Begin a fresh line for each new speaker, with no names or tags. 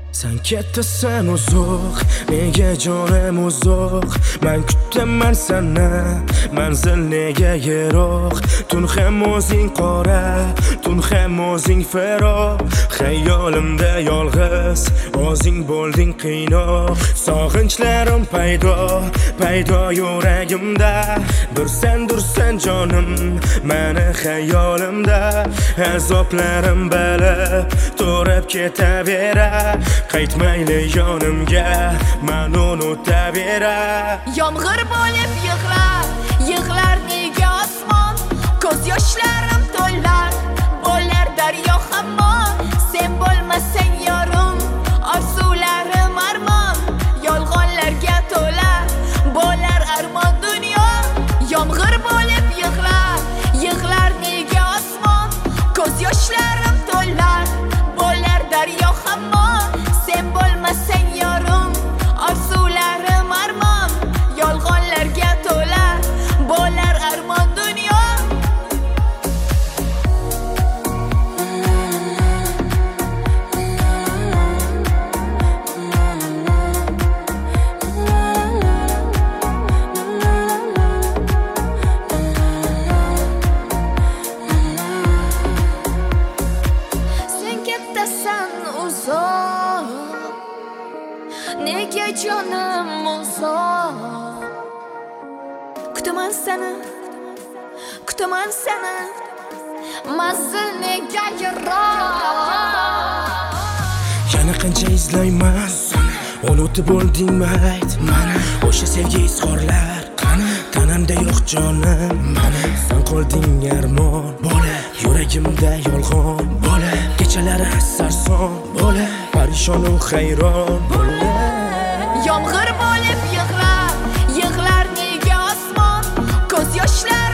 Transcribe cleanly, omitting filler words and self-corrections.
Sen ketasan uzoq, nega jonim uzoq. Men kutaman seni, manzil nega yiroq. Tun ham o'zing qora, tun ham o'zing feroq. Xayolimda yolg'iz, o'zing bo'lding qiynoq. Sog'inchlarim paydo yuragimda. Dursan jonim, meni xayolimda. Azoplarim bilib, to'rib ketaverar. Qaytmayli yonimga, men unutaverar.
Yomg'ir bo'lib yig'lar nega osmon. Ko'z yoshlarim to'lar, bo'lar daryo hamon. Sen bo'lmasang yorim, orzularim armon. Yolg'onlarga to'lar, bo'lar armon dunyo. Yomg'ir bo'lib yig'lar nega osmon. Ko'z yoshlarim to'lar, bo'lar daryo hamon. Sen bo'lmasang yorim, orzularim armon. Yolg'onlarga to'lar, bo'lar armon dunyo. Sen ketasan uzoq, nega jonim uzoq. Kutaman seni, manzil nega yiroq.
Yana qancha izlayman seni, unutib bo'ldingmi ayt mana. O'sha sevgi izhorlar qani, tanamda yo'q jonim mana. Sen qolding armon bo'lib, yuragimda yolg'on bo'lib. Kechalari sarson bo'lib, parishon u hayron bo'lib.
Yomg'ir bo'lib yig'lar nega osmon. Ko'z yoshlar